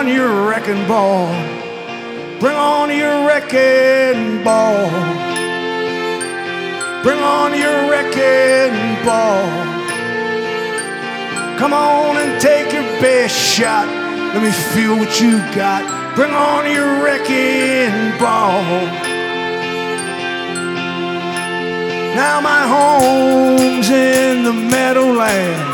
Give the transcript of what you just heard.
your wrecking ball. Bring on your wrecking ball. Bring on your wrecking ball. Come on and take your best shot. Let me feel what you got. Bring on your wrecking ball. Now my home's in the Meadowlands.